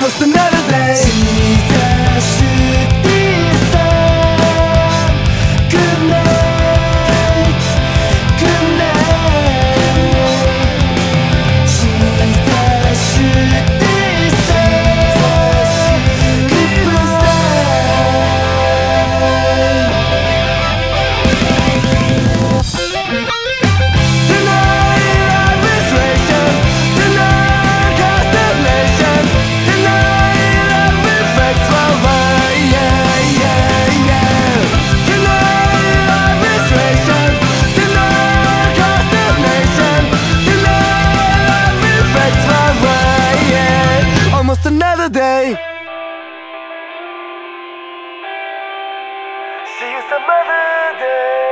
almost another day. Cheetah should be stopped. Good night, good night. Cheetah should be stopped. Goodbye. Tonight life is racing. Tonight constellation. Tonight love affects my mind. Yeah, yeah, yeah. Tonight life is racing. Tonight constellation. Tonight love affects my mind. Yeah. Almost another day. See you some other day.